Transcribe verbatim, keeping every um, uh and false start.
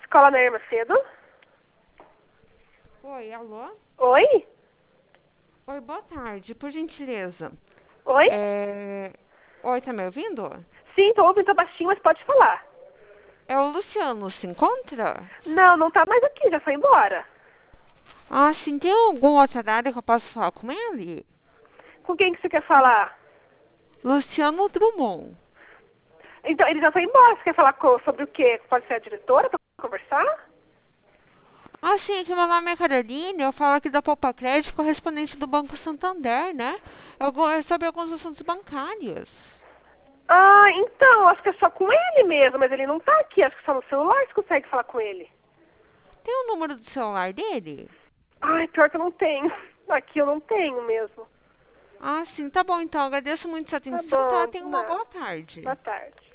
Escola Nair Macedo. Oi, alô? Oi? Oi, boa tarde, por gentileza. Oi? É... Oi, tá me ouvindo? Sim, tô ouvindo baixinho, mas pode falar. É o Luciano, se encontra? Não, não tá mais aqui, já foi embora. Ah, sim, tem algum outro horário que eu posso falar com ele? Com quem que você quer falar? Luciano Drummond. Então, ele já foi embora. Você quer falar co- sobre o quê? Pode ser a diretora pra conversar? Ah, sim, que meu nome é Caroline, eu falo aqui da Poupa Crédito, correspondente do Banco Santander, né? Algu- é sobre alguns assuntos bancários. Ah, então, acho que é só com ele mesmo, mas ele não tá aqui. Acho que só no celular você consegue falar com ele. Tem o número do celular dele? Ai, pior que eu não tenho. Aqui eu não tenho mesmo. Ah, sim, tá bom, então, agradeço muito sua Tá atenção, tá? bom, Tenha uma nada. boa tarde. Boa tarde.